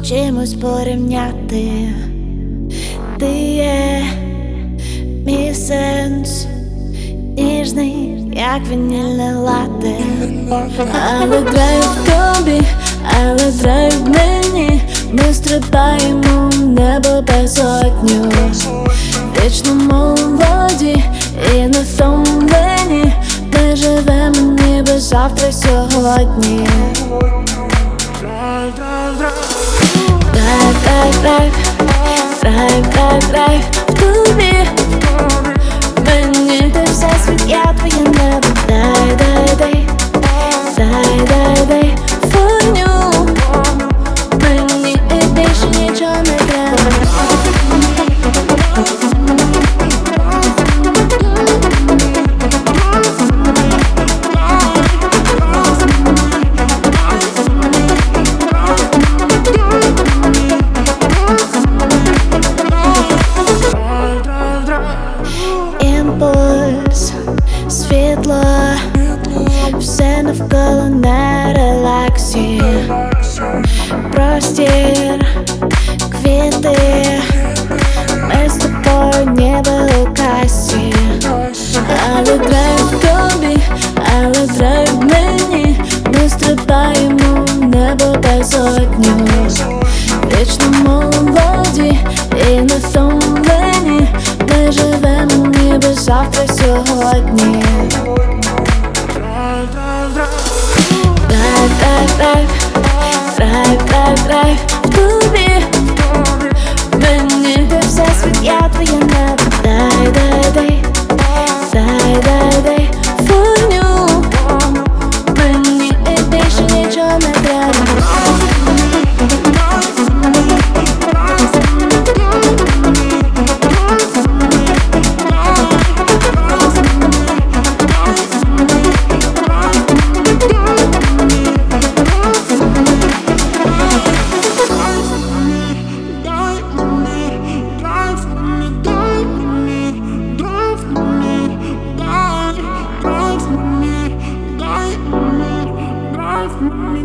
чимось порівняти. Ти є мій сенс, ніжний, як вінільне лате. Але драйв в тобі, але драйв в мені. Ми стрибаємо в небо безодню. Вічно молоді і не втомлені. Ми живемо ніби завтра сьогодні. Драйв, драйв, драйв, драйв, драйв, драйв в тобі, мені. Ти всесвіт, я твоє небо. Дай, дай, дай, дай, дай, дай вогню мені, і більше нічого не треба. Імпульс, світло, все навколо на релаксі. Простір, квіти, ми з тобою ніби у касі. Але драйв в тобі, але драйв в мені. Ми стрибаємо в небо безодню. Вічно молоді і не втомлені. Ми живемо ніби завтра сьогодні. Драйв, драйв, драйв, драйв, драйв, драйв в тобі, мені. Ти всесвіт, я твоє небо. Дай, дай, дай, дай, дай, дай вогню мені, і більше нічого не треба. Drive me